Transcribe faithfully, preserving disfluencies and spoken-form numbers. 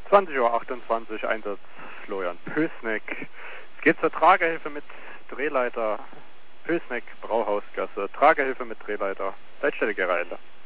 zwanzig Uhr achtundzwanzig, Einsatz Florian Pößneck. Es geht zur Tragehilfe mit Drehleiter. Pößneck, Brauhausgasse. Tragehilfe mit Drehleiter. Leitstelle Gereile.